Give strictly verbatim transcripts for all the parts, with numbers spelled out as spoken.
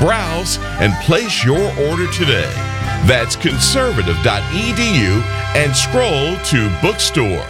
Browse and place your order today. That's conservative dot e d u and scroll to bookstore.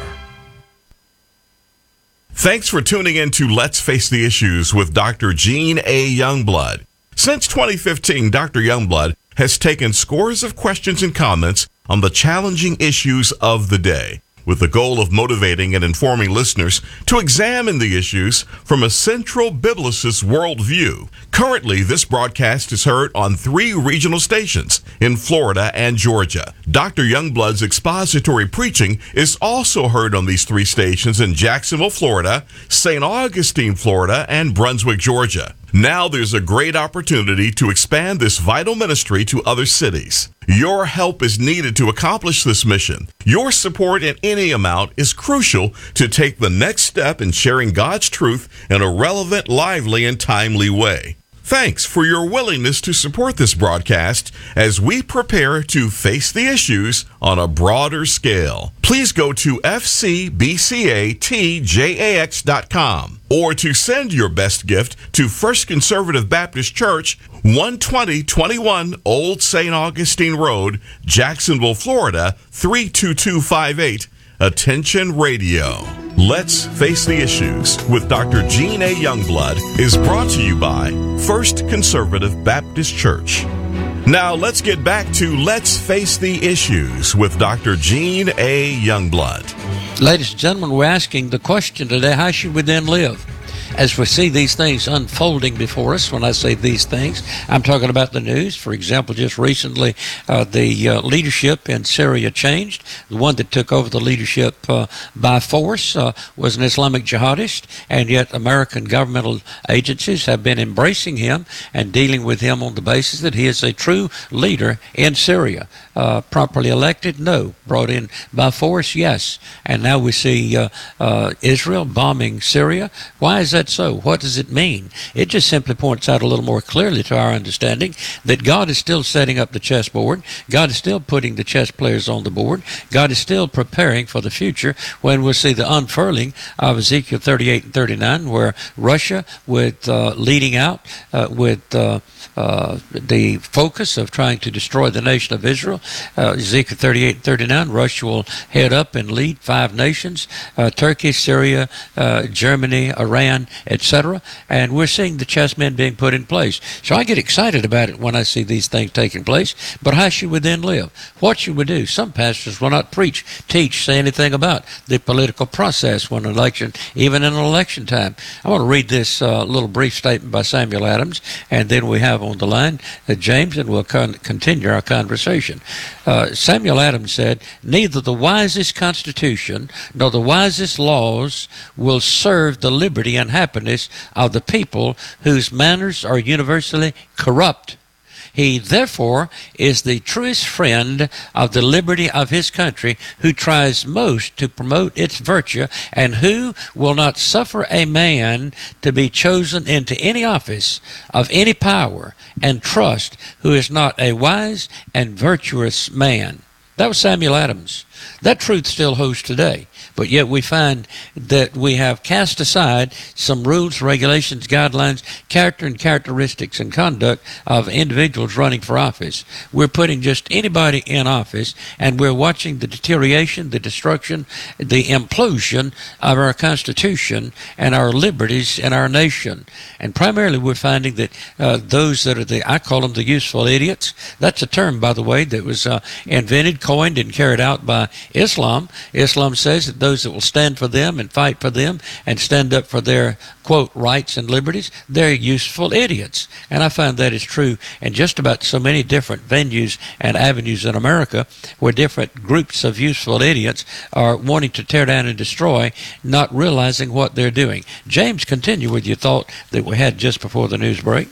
Thanks for tuning in to Let's Face the Issues with Doctor Gene A. Youngblood. Since twenty fifteen, Doctor Youngblood has taken scores of questions and comments on the challenging issues of the day, with the goal of motivating and informing listeners to examine the issues from a central biblicist worldview. Currently, this broadcast is heard on three regional stations in Florida and Georgia. Doctor Youngblood's expository preaching is also heard on these three stations in Jacksonville, Florida, Saint Augustine, Florida, and Brunswick, Georgia. Now there's a great opportunity to expand this vital ministry to other cities. Your help is needed to accomplish this mission. Your support in any amount is crucial to take the next step in sharing God's truth in a relevant, lively, and timely way. Thanks for your willingness to support this broadcast as we prepare to face the issues on a broader scale. Please go to f c b c a t j a x dot com or to send your best gift to First Conservative Baptist Church, one twenty twenty-one Old Saint Augustine Road, Jacksonville, Florida, three two two five eight. Attention Radio. Let's Face the Issues with Doctor Gene A. Youngblood is brought to you by First Conservative Baptist Church. Now let's get back to Let's Face the Issues with Doctor Gene A. Youngblood. Ladies and gentlemen, we're asking the question today, how should we then live? As we see these things unfolding before us, when I say these things, I'm talking about the news. For example, just recently, uh, the uh, leadership in Syria changed. The one that took over the leadership uh, by force uh, was an Islamic jihadist, and yet American governmental agencies have been embracing him and dealing with him on the basis that he is a true leader in Syria. Uh, properly elected? No. Brought in by force? Yes. And now we see uh, uh, Israel bombing Syria. Why is that so? What does it mean? It just simply points out a little more clearly to our understanding that God is still setting up the chessboard. God is still putting the chess players on the board. God is still preparing for the future when we'll see the unfurling of Ezekiel thirty-eight and thirty-nine, where Russia, with uh, leading out uh, with uh, uh, the focus of trying to destroy the nation of Israel. Uh, Ezekiel thirty-eight and thirty-nine, Russia will head up and lead five nations, uh, Turkey, Syria, uh, Germany, Iran, et cetera. And we're seeing the chessmen being put in place. So I get excited about it when I see these things taking place. But how should we then live? What should we do? Some pastors will not preach, teach, say anything about the political process when an election, even in an election time. I want to read this uh, little brief statement by Samuel Adams, and then we have on the line uh, James, and we'll con- continue our conversation. Uh, Samuel Adams said, "Neither the wisest constitution nor the wisest laws will serve the liberty and happiness of the people whose manners are universally corrupt. He, therefore, is the truest friend of the liberty of his country, who tries most to promote its virtue, and who will not suffer a man to be chosen into any office of any power and trust who is not a wise and virtuous man." That was Samuel Adams. That truth still holds today. But yet we find that we have cast aside some rules, regulations, guidelines, character and characteristics and conduct of individuals running for office. We're putting just anybody in office, and we're watching the deterioration, the destruction, the implosion of our Constitution and our liberties in our nation. And primarily we're finding that uh, those that are the, I call them the useful idiots. That's a term, by the way, that was uh, invented, coined, and carried out by Islam. Islam says that those that will stand for them and fight for them and stand up for their, quote, rights and liberties, they're useful idiots. And I find that is true in just about so many different venues and avenues in America, where different groups of useful idiots are wanting to tear down and destroy, not realizing what they're doing. James, continue with your thought that we had just before the news break.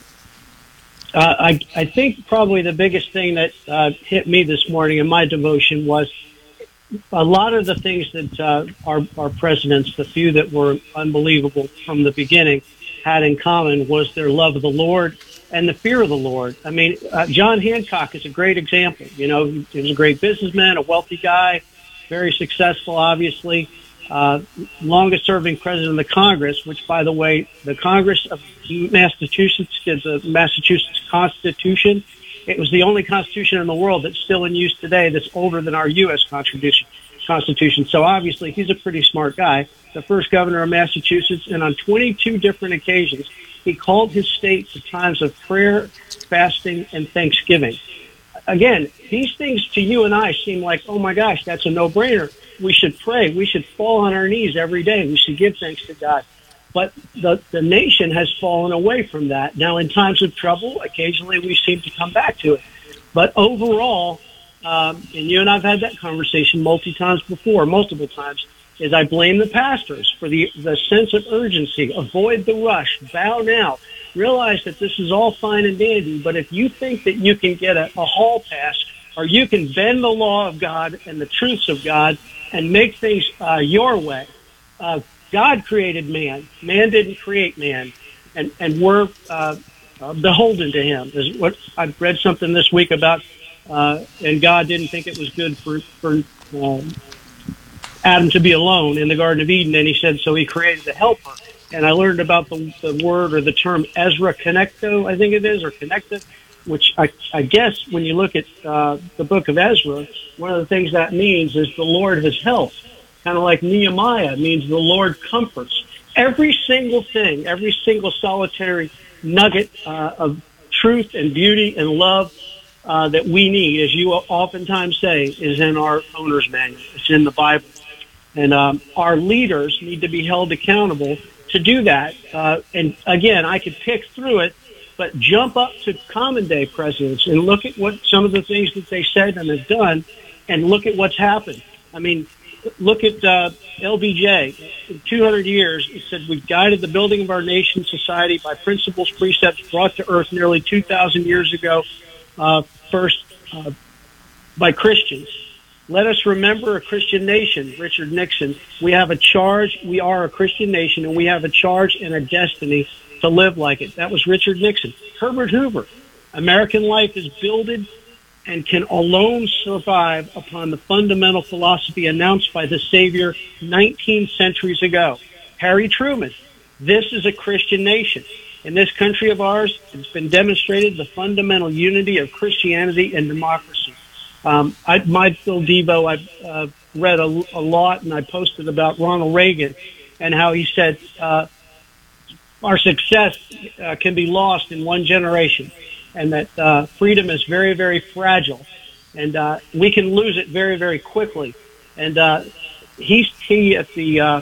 Uh, I, I think probably the biggest thing that uh, hit me this morning in my devotion was a lot of the things that uh, our, our presidents, the few that were unbelievable from the beginning, had in common was their love of the Lord and the fear of the Lord. I mean, uh, John Hancock is a great example. You know, he was a great businessman, a wealthy guy, very successful, obviously. uh, longest-serving president of the Congress, which, by the way, the Congress of Massachusetts is the Massachusetts Constitution. It was the only constitution in the world that's still in use today that's older than our U S Constitution. Constitution. So obviously, he's a pretty smart guy, the first governor of Massachusetts, and on twenty-two different occasions, he called his state to times of prayer, fasting, and thanksgiving. Again, these things to you and I seem like, oh my gosh, that's a no-brainer. We should pray. We should fall on our knees every day. We should give thanks to God. But the, the nation has fallen away from that. Now, in times of trouble, occasionally we seem to come back to it. But overall, um, and you and I have had that conversation multi times before, multiple times, is I blame the pastors for the, the sense of urgency. Avoid the rush. Bow now. Realize that this is all fine and dandy, but if you think that you can get a, a hall pass, or you can bend the law of God and the truths of God and make things uh, your way, uh, God created man. Man didn't create man, and and we're uh, uh, beholden to him. Is what I read something this week about, uh, and God didn't think it was good for for um, Adam to be alone in the Garden of Eden, and he said so. He created a helper, and I learned about the the word or the term Ezra Connecto, I think it is, or connected, which I, I guess when you look at uh, the book of Ezra, one of the things that means is the Lord has helped. Kind of like Nehemiah means the Lord comforts. Every single thing, every single solitary nugget uh, of truth and beauty and love uh, that we need, as you oftentimes say, is in our owner's manual. It's in the Bible. And um, our leaders need to be held accountable to do that. Uh, and again, I could pick through it, but jump up to common day presidents and look at what some of the things that they said and have done, and look at what's happened. I mean, look at uh, L B J. In two hundred years, it said, we've guided the building of our nation society by principles, precepts brought to earth nearly two thousand years ago, uh, first uh, by Christians. Let us remember a Christian nation, Richard Nixon. We have a charge. We are a Christian nation, and we have a charge and a destiny to live like it. That was Richard Nixon. Herbert Hoover. American life is builded and can alone survive upon the fundamental philosophy announced by the Savior nineteen centuries ago. Harry Truman. This is a Christian nation. In this country of ours, it's been demonstrated the fundamental unity of Christianity and democracy. Um, I, my Phil Devo, I've uh, read a, a lot, and I posted about Ronald Reagan and how he said, uh, our success uh, can be lost in one generation, and that uh, freedom is very, very fragile, and uh, we can lose it very, very quickly. And uh, he's he at the uh,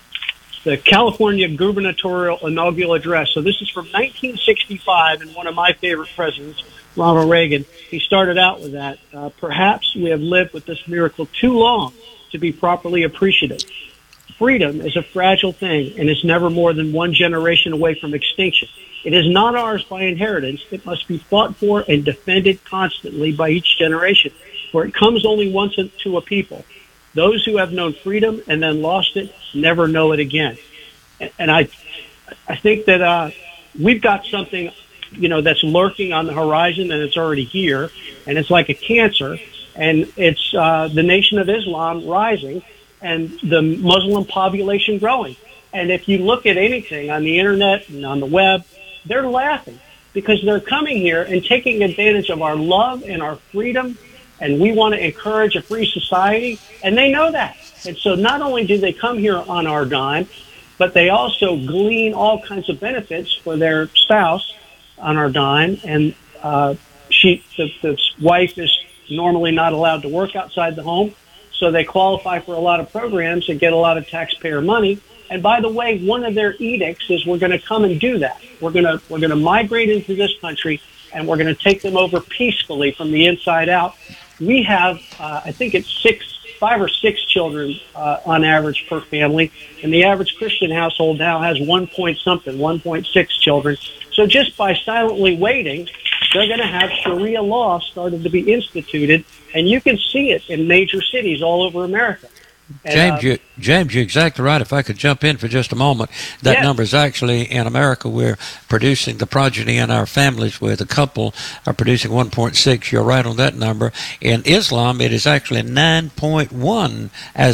the California gubernatorial inaugural address. So this is from nineteen sixty-five, and one of my favorite presidents, Ronald Reagan. He started out with that. Uh, Perhaps we have lived with this miracle too long to be properly appreciative. Freedom is a fragile thing, and is never more than one generation away from extinction. It is not ours by inheritance. It must be fought for and defended constantly by each generation, for it comes only once to a people. Those who have known freedom and then lost it never know it again. And I, I think that uh, we've got something, you know, that's lurking on the horizon, and it's already here, and it's like a cancer, and it's uh, the Nation of Islam rising, and the Muslim population growing. And if you look at anything on the internet and on the web, they're laughing because they're coming here and taking advantage of our love and our freedom, and we want to encourage a free society, and they know that. And so not only do they come here on our dime, but they also glean all kinds of benefits for their spouse on our dime, and uh, she, the, the wife is normally not allowed to work outside the home, so they qualify for a lot of programs and get a lot of taxpayer money. And by the way, one of their edicts is we're going to come and do that. We're going to we're going to migrate into this country, and we're going to take them over peacefully from the inside out. We have, uh, I think it's six, five or six children uh, on average per family, and the average Christian household now has one point something, one point six children. So just by silently waiting, they're going to have Sharia law started to be instituted, and you can see it in major cities all over America. And, James, uh, you, James, you're exactly right. If I could jump in for just a moment, that yes. number is actually in America. We're producing the progeny in our families, where the couple are producing one point six. You're right on that number. In Islam, it is actually nine point one as of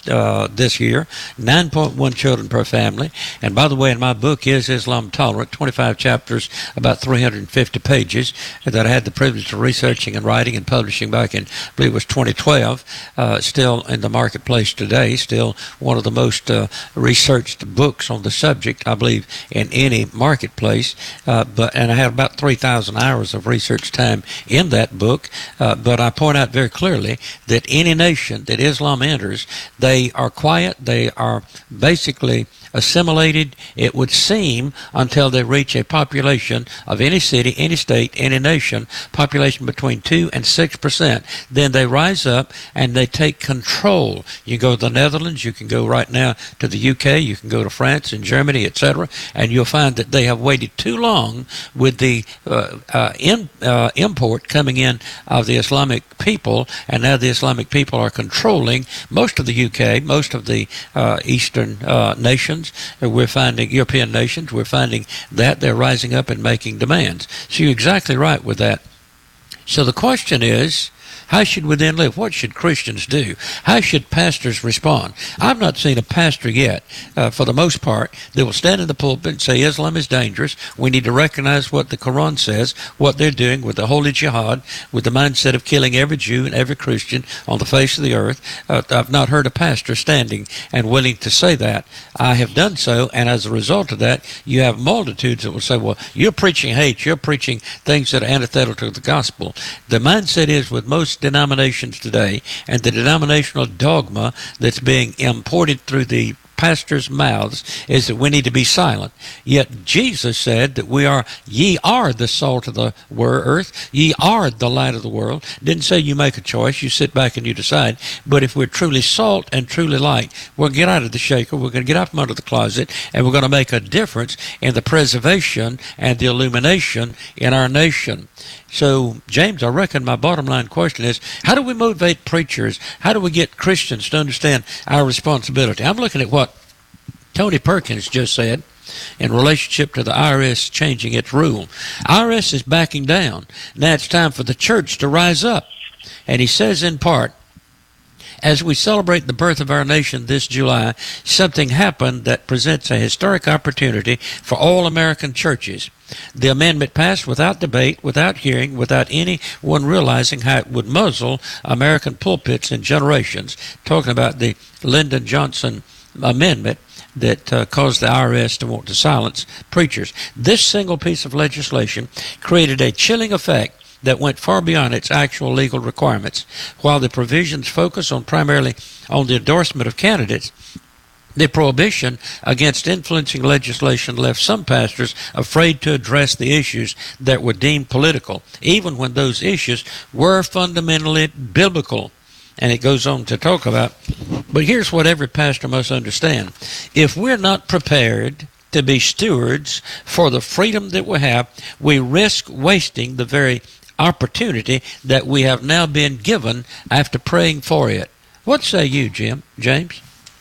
uh, this year, nine point one children per family. And by the way, in my book, Is Islam Tolerant? twenty-five chapters, about three hundred fifty pages that I had the privilege of researching and writing and publishing back in, I believe it was twenty twelve, uh, still in the marketplace today, still one of the most uh, researched books on the subject, I believe, in any marketplace. Uh, but and I had about three thousand hours of research time in that book. Uh, but I point out very clearly that any nation that Islam enters, they are quiet, they are basically assimilated, it would seem, until they reach a population of any city, any state, any nation, population between two and six percent. Then they rise up and they take control. You go to the Netherlands, you can go right now to the U K, you can go to France and Germany, et cetera, and you'll find that they have waited too long with the uh, uh, in, uh, import coming in of the Islamic people, and now the Islamic people are controlling most of the U K, most of the uh, Eastern uh, nations. We're finding European nations, we're finding that they're rising up and making demands. So you're exactly right with that. So the question is, how should we then live? What should Christians do? How should pastors respond? I've not seen a pastor yet, uh, for the most part, that will stand in the pulpit and say Islam is dangerous. We need to recognize what the Quran says, what they're doing with the holy jihad, with the mindset of killing every Jew and every Christian on the face of the earth. Uh, I've not heard a pastor standing and willing to say that. I have done so, and as a result of that, you have multitudes that will say, well, you're preaching hate, you're preaching things that are antithetical to the gospel. The mindset is with most denominations today, and the denominational dogma that's being imported through the pastors' mouths is that we need to be silent. Yet Jesus said that we are, ye are the salt of the earth, ye are the light of the world. Didn't say you make a choice, you sit back and you decide. But if we're truly salt and truly light, we'll get out of the shaker, we're going to get out from under the closet, and we're going to make a difference in the preservation and the illumination in our nation. So, James, I reckon my bottom line question is, how do we motivate preachers? How do we get Christians to understand our responsibility? I'm looking at what Tony Perkins just said in relationship to the I R S changing its rule. I R S is backing down. Now it's time for the church to rise up. And he says in part, as we celebrate the birth of our nation this July, something happened that presents a historic opportunity for all American churches. The amendment passed without debate, without hearing, without anyone realizing how it would muzzle American pulpits in generations. Talking about the Lyndon Johnson amendment that uh, caused the I R S to want to silence preachers. This single piece of legislation created a chilling effect that went far beyond its actual legal requirements. While the provisions focus on primarily on the endorsement of candidates, the prohibition against influencing legislation left some pastors afraid to address the issues that were deemed political, even when those issues were fundamentally biblical. And it goes on to talk about, but here's what every pastor must understand. If we're not prepared to be stewards for the freedom that we have, we risk wasting the very opportunity that we have now been given after praying for it. What say you, Jim, James?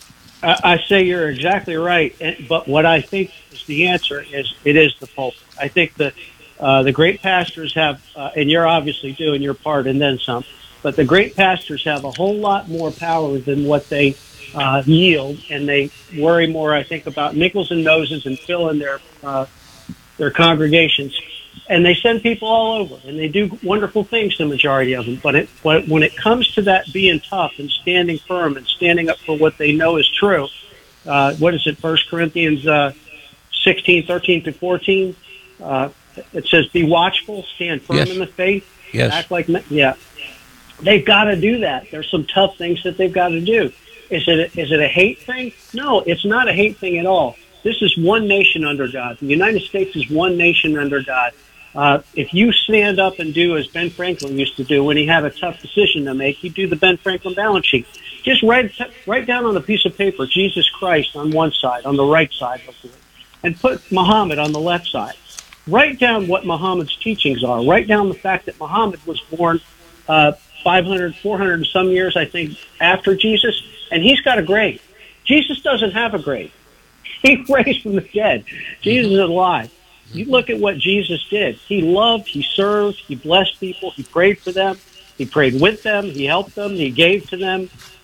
I say you're exactly right, but what I think is the answer is it is the pulpit. I think the uh, the great pastors have, uh, and you're obviously doing your part and then some, but the great pastors have a whole lot more power than what they uh, yield, and they worry more, I think, about nickels and noses and filling their uh, their congregations. And they send people all over, and they do wonderful things, the majority of them. But, it, but when it comes to that being tough and standing firm and standing up for what they know is true, uh, what is it, First Corinthians uh, sixteen, thirteen to fourteen? Uh, it says, be watchful, stand firm yes. in the faith, yes. act like men. Yeah. They've got to do that. There's some tough things that they've got to do. Is it a, is it a hate thing? No, it's not a hate thing at all. This is one nation under God. The United States is one nation under God. Uh, if you stand up and do as Ben Franklin used to do when he had a tough decision to make, he'd do the Ben Franklin balance sheet. Just write write down on a piece of paper Jesus Christ on one side, on the right side, and put Muhammad on the left side. Write down what Muhammad's teachings are. Write down the fact that Muhammad was born uh, five hundred, four hundred and some years, I think, after Jesus, and he's got a grave. Jesus doesn't have a grave. He raised from the dead. Jesus is alive. You look at what Jesus did. He loved, he served, he blessed people, he prayed for them, he prayed with them, he helped them, he gave to them.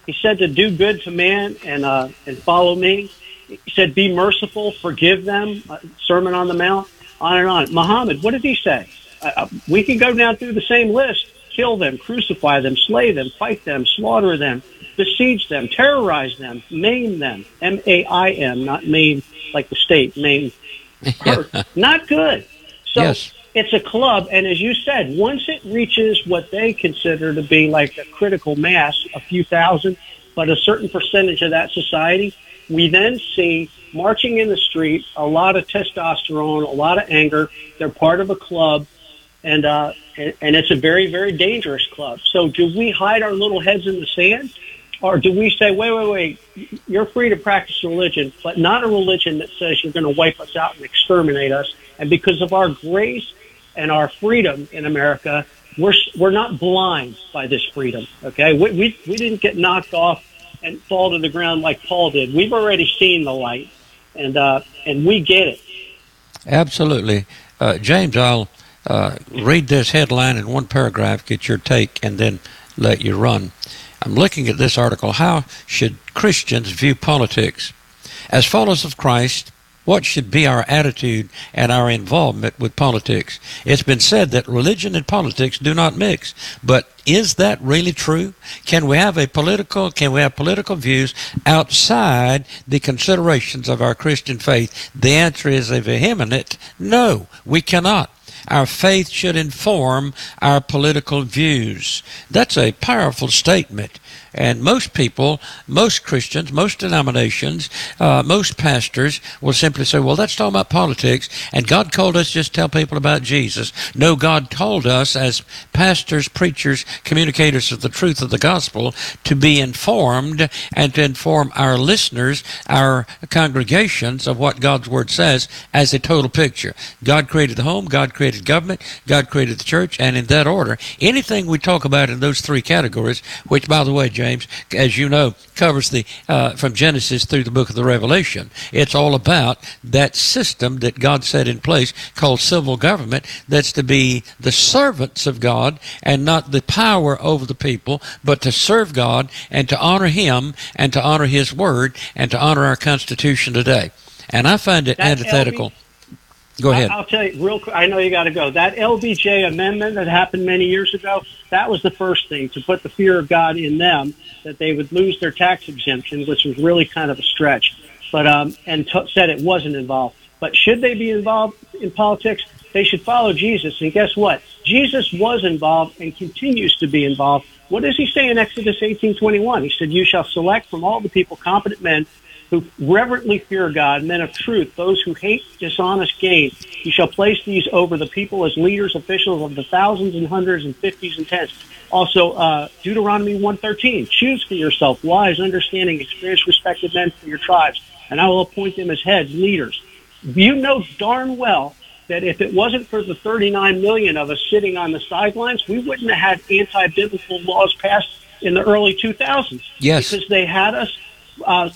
He said to do good to man and uh, and follow me. He said, be merciful, forgive them, uh, Sermon on the Mount, on and on. Muhammad, what did he say? Uh, we can go down through the same list. Kill them, crucify them, slay them, fight them, slaughter them, besiege them, terrorize them, maim them. M A I M, not maim like the state, maim. Hurt. Not good. So yes. It's a club, and as you said, once it reaches what they consider to be like a critical mass, a few thousand, but a certain percentage of that society, we then see marching in the street, a lot of testosterone, a lot of anger. They're part of a club, and uh, and, and it's a very, very dangerous club. So do we hide our little heads in the sand, or do we say, wait, wait, wait, you're free to practice religion, but not a religion that says you're going to wipe us out and exterminate us, and because of our grace and our freedom in America, we're we're not blind by this freedom, okay? We we, we didn't get knocked off and fall to the ground like Paul did. We've already seen the light, and uh, and we get it. Absolutely. Uh, James, I'll uh, read this headline in one paragraph, get your take, and then let you run. I'm looking at this article. How should Christians view politics? As followers of Christ, what should be our attitude and our involvement with politics? It's been said that religion and politics do not mix, but is that really true? Can we have a political, can we have political views outside the considerations of our Christian faith? The answer is a vehement no, we cannot. Our faith should inform our political views. That's a powerful statement. And most people, most Christians, most denominations, uh, most pastors will simply say, well, that's talking about politics, and God called us just to tell people about Jesus. No, God told us as pastors, preachers, communicators of the truth of the gospel to be informed and to inform our listeners, our congregations of what God's Word says as a total picture. God created the home, God created government, God created the church, and in that order, anything we talk about in those three categories, which, by the way, James, as you know, covers the uh, from Genesis through the book of the Revelation. It's all about that system that God set in place called civil government that's to be the servants of God and not the power over the people, but to serve God and to honor Him and to honor His Word and to honor our Constitution today. And I find it That antithetical. L B Go ahead. I'll tell you real quick. I know you got to go. That L B J amendment that happened many years ago, that was the first thing to put the fear of God in them, that they would lose their tax exemption, which was really kind of a stretch. But um, and t- said it wasn't involved. But should they be involved in politics? They should follow Jesus. And guess what? Jesus was involved and continues to be involved. What does He say in Exodus eighteen twenty-one? He said, "You shall select from all the people competent men who reverently fear God, men of truth, those who hate dishonest gain. You shall place these over the people as leaders, officials of the thousands and hundreds and fifties and tens." Also, uh, Deuteronomy one thirteen, "Choose for yourself wise, understanding, experienced, respected men for your tribes, and I will appoint them as heads, leaders." You know darn well that if it wasn't for the thirty-nine million of us sitting on the sidelines, we wouldn't have had anti-biblical laws passed in the early two thousands. Yes. Because they had us... Uh,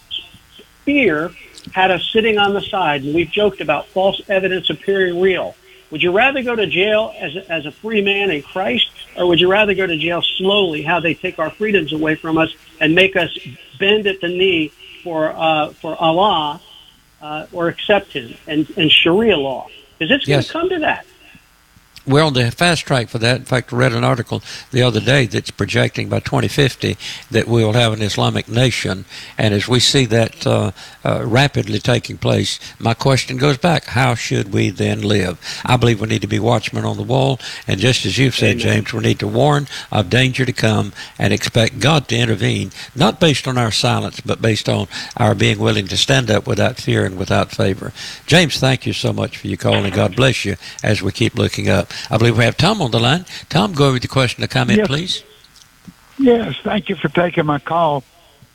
Fear had us sitting on the side, and we've joked about false evidence appearing real. Would you rather go to jail as a, as a free man in Christ, or would you rather go to jail slowly, how they take our freedoms away from us and make us bend at the knee for uh, for Allah uh, or accept Him and, and Sharia law? Because it's Yes. going to come to that. We're on the fast track for that. In fact, I read an article the other day that's projecting by twenty fifty that we will have an Islamic nation. And as we see that uh, uh, rapidly taking place, my question goes back, how should we then live? I believe we need to be watchmen on the wall. And just as you've said, Amen. James, we need to warn of danger to come and expect God to intervene, not based on our silence, but based on our being willing to stand up without fear and without favor. James, thank you so much for your call, and God bless you as we keep looking up. I believe we have Tom on the line. Tom, go over with the question or comment, Yes. please. Yes, thank you for taking my call,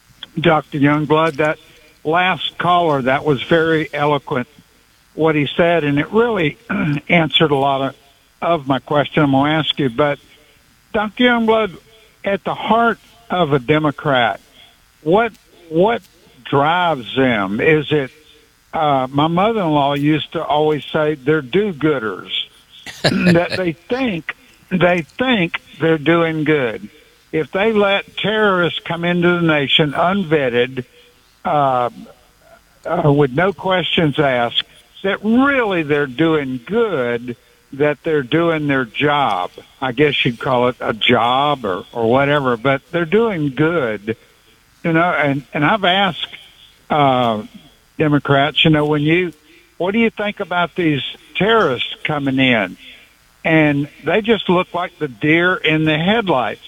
Doctor Youngblood. That last caller, that was very eloquent, what he said, and it really answered a lot of, of my question I'm going to ask you. But, Doctor Youngblood, at the heart of a Democrat, what what drives them? Is it, uh, my mother-in-law used to always say they're do-gooders, that they think they think they're doing good. if they let terrorists come into the nation unvetted, uh, uh, with no questions asked, that really they're doing good, that they're doing their job. I guess you'd call it a job or, or whatever, but they're doing good. You know, and, and I've asked uh, Democrats, you know, when you, what do you think about these terrorists coming in? And they just look like the deer in the headlights.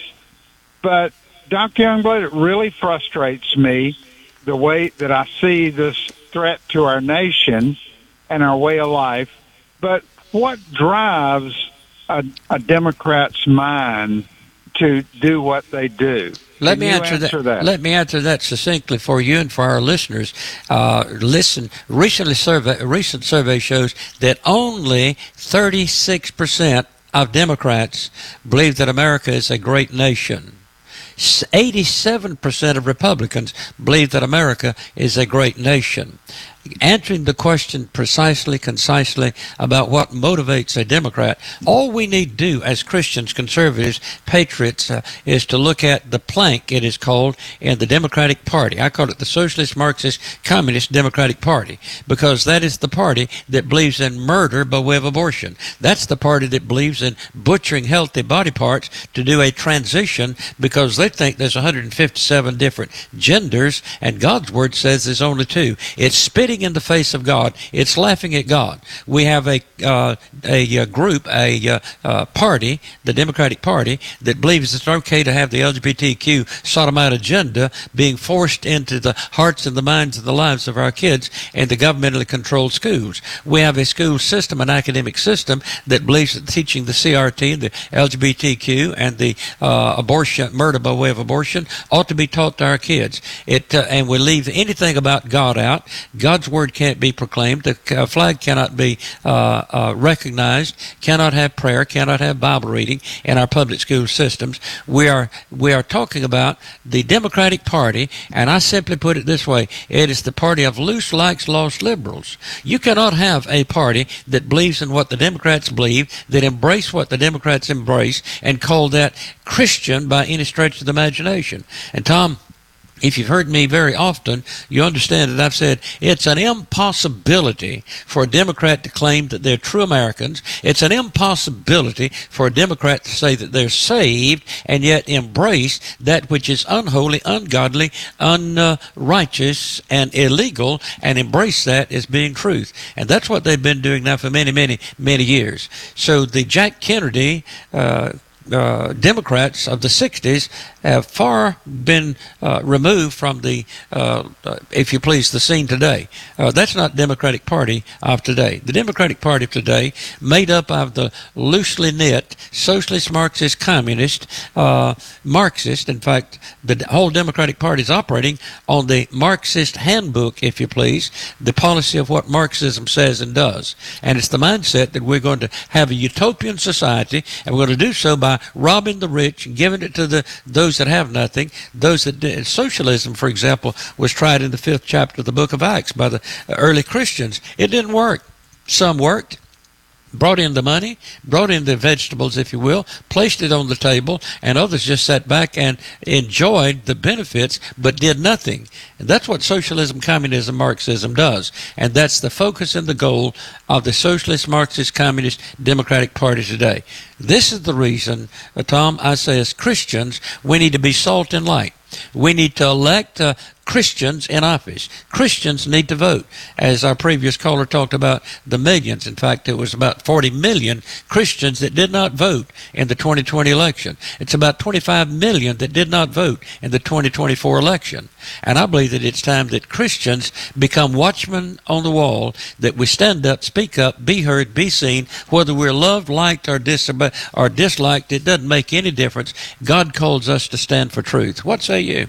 But, Doctor Youngblood, it really frustrates me the way that I see this threat to our nation and our way of life. But what drives a, a Democrat's mind to do what they do? Let Can me you answer, answer that. that. Let me answer that succinctly for you and for our listeners. Uh, listen, recently survey, a recent survey shows that only thirty-six percent of Democrats believe that America is a great nation. eighty-seven percent of Republicans believe that America is a great nation. Answering the question precisely, concisely about what motivates a Democrat, all we need to do as Christians, conservatives, patriots, uh, is to look at the plank, it is called, in the Democratic Party. I call it the Socialist, Marxist, Communist Democratic Party, because that is the party that believes in murder by way of abortion. That's the party that believes in butchering healthy body parts to do a transition, because they think there's one hundred fifty-seven different genders, and God's Word says there's only two. It's spitting in the face of God. It's laughing at God. We have a uh, a, a group, a uh, uh, party, the Democratic Party, that believes it's okay to have the L G B T Q sodomite agenda being forced into the hearts and the minds and the lives of our kids in the governmentally controlled schools. We have a school system, an academic system, that believes that teaching the C R T, the L G B T Q, and the uh, abortion, murder by way of abortion, ought to be taught to our kids. It uh, and we leave anything about God out. God's Word can't be proclaimed. The flag cannot be uh, uh, recognized, cannot have prayer, cannot have Bible reading in our public school systems. We are we are talking about the Democratic Party, and I simply put it this way: it is the party of loose likes, lost liberals. You cannot have a party that believes in what the Democrats believe, that embrace what the Democrats embrace, and call that Christian by any stretch of the imagination. And Tom, if you've heard me very often, you understand that I've said it's an impossibility for a Democrat to claim that they're true Americans. It's an impossibility for a Democrat to say that they're saved and yet embrace that which is unholy, ungodly, unrighteous, and illegal, and embrace that as being truth. And that's what they've been doing now for many, many, many years. So the Jack Kennedy uh Uh, Democrats of the sixties have far been uh, removed from the, uh, uh, if you please, the scene today. Uh, that's not Democratic Party of today. The Democratic Party of today, made up of the loosely knit socialist, Marxist, communist, uh, Marxist. In fact, the whole Democratic Party is operating on the Marxist handbook, if you please, the policy of what Marxism says and does. And it's the mindset that we're going to have a utopian society, and we're going to do so by robbing the rich and giving it to the those that have nothing. Those that did. Socialism, for example, was tried in the fifth chapter of the book of Acts by the early Christians. It didn't work. Some worked, brought in the money, brought in the vegetables, if you will, placed it on the table, and others just sat back and enjoyed the benefits but did nothing. And that's what socialism, communism, Marxism does. And that's the focus and the goal of the socialist, Marxist, communist, Democratic Party today. This is the reason, uh, Tom, I say as Christians, we need to be salt and light. We need to elect uh, Christians in office. Christians need to vote. As our previous caller talked about the millions. In fact, it was about forty million Christians that did not vote in the twenty twenty election. It's about twenty-five million that did not vote in the twenty twenty-four election. And I believe that it's time that Christians become watchmen on the wall, that we stand up, speak up, be heard, be seen, whether we're loved, liked, or, disobe- or disliked. It doesn't make any difference. God calls us to stand for truth. What say you?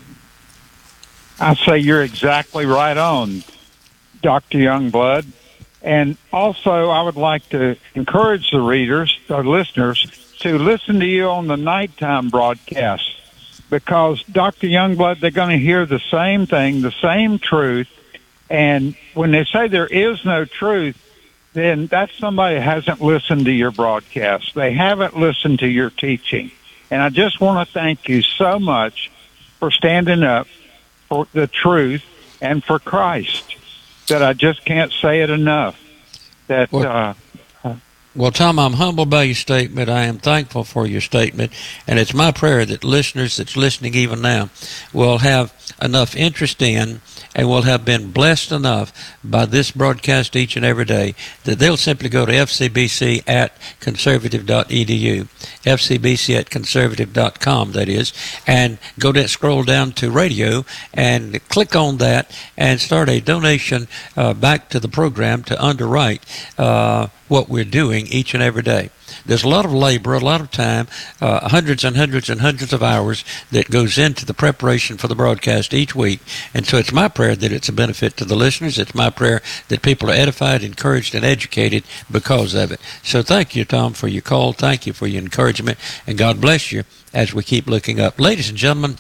I say you're exactly right on, Doctor Youngblood. And also, I would like to encourage the readers, or listeners, to listen to you on the nighttime broadcast, because Doctor Youngblood, they're going to hear the same thing, the same truth. And when they say there is no truth, then that's somebody who hasn't listened to your broadcast. They haven't listened to your teaching. And I just want to thank you so much for standing up for the truth and for Christ, that I just can't say it enough. That Well, uh, well, Tom, I'm humbled by your statement. I am thankful for your statement. And it's my prayer that listeners that's listening even now will have enough interest in and will have been blessed enough by this broadcast each and every day that they'll simply go to F C B C at conservative dot E D U, F C B C at conservative dot com, that is, and go to scroll down to radio and click on that and start a donation uh, back to the program to underwrite uh, what we're doing each and every day. There's a lot of labor, a lot of time, uh, hundreds and hundreds and hundreds of hours that goes into the preparation for the broadcast each week. And so it's my prayer that it's a benefit to the listeners. It's my prayer that people are edified, encouraged, and educated because of it. So thank you, Tom, for your call. Thank you for your encouragement. And God bless you as we keep looking up. Ladies and gentlemen,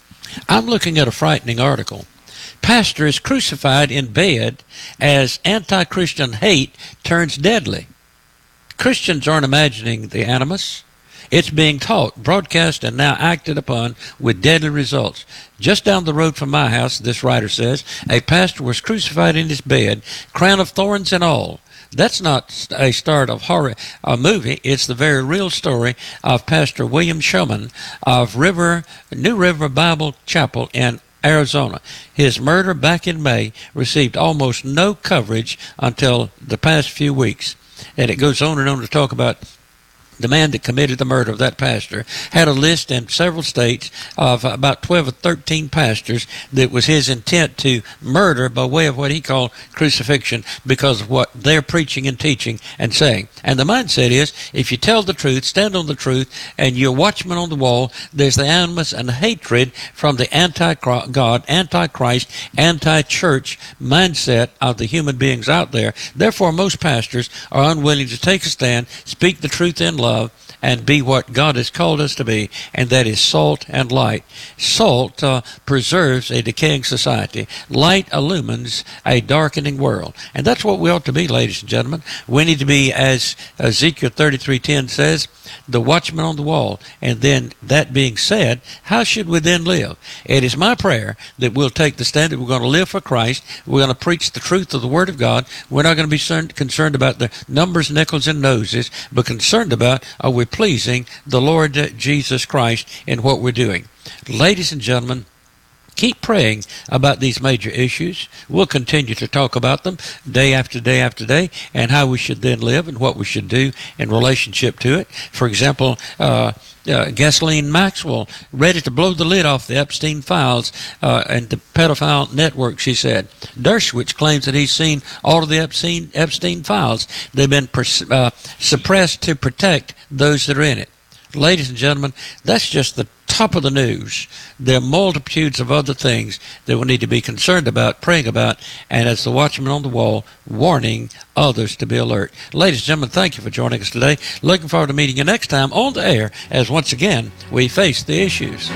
I'm looking at a frightening article. Pastor is crucified in bed as anti-Christian hate turns deadly. Christians aren't imagining the animus. It's being taught, broadcast, and now acted upon with deadly results. Just down the road from my house, this writer says, a pastor was crucified in his bed, crown of thorns and all. That's not a start of horror, a movie. It's the very real story of Pastor William Shuman of River New River Bible Chapel in Arizona. His murder back in May received almost no coverage until the past few weeks. And it goes on and on to talk about the man that committed the murder of that pastor had a list in several states of about twelve or thirteen pastors that was his intent to murder by way of what he called crucifixion because of what they're preaching and teaching and saying. And the mindset is, if you tell the truth, stand on the truth, and you're watchman on the wall, there's the animus and the hatred from the anti-God, anti-Christ, anti-church mindset of the human beings out there. Therefore, most pastors are unwilling to take a stand, speak the truth in love, and be what God has called us to be, and that is salt and light. Salt uh, preserves a decaying society. Light illumines a darkening world. And that's what we ought to be, ladies and gentlemen. We need to be, as Ezekiel thirty-three ten says, the watchman on the wall. And then, that being said, how should we then live? It is my prayer that we'll take the stand, that we're going to live for Christ. We're going to preach the truth of the Word of God. We're not going to be concerned about the numbers, nickels, and noses, but concerned about, are we pleasing the Lord Jesus Christ in what we're doing? Ladies and gentlemen, keep praying about these major issues. We'll continue to talk about them day after day after day, and how we should then live and what we should do in relationship to it. For example, uh, uh, Ghislaine Maxwell, ready to blow the lid off the Epstein files uh, and the pedophile network, she said. Dershowitz claims that he's seen all of the Epstein, Epstein files. They've been pers- uh, suppressed to protect those that are in it. Ladies and gentlemen, that's just the top of the news. There are multitudes of other things that we need to be concerned about, praying about, and as the watchman on the wall, warning others to be alert. Ladies and gentlemen, thank you for joining us today. Looking forward to meeting you next time on the air as once again we face the issues.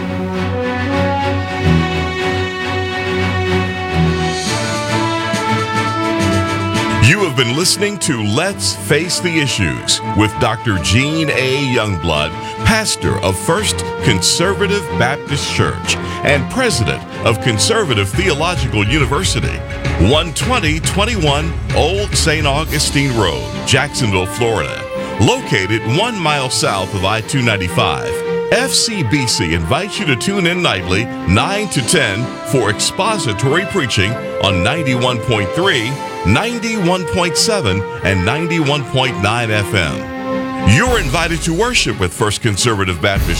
You have been listening to Let's Face the Issues with Doctor Gene A. Youngblood, pastor of First Conservative Baptist Church and president of Conservative Theological University, one twenty twenty-one Old Saint Augustine Road, Jacksonville, Florida. Located one mile south of I two ninety-five, F C B C invites you to tune in nightly, nine to ten, for expository preaching on ninety-one point three, ninety-one point seven, and ninety-one point nine F M. You're invited to worship with First Conservative Baptist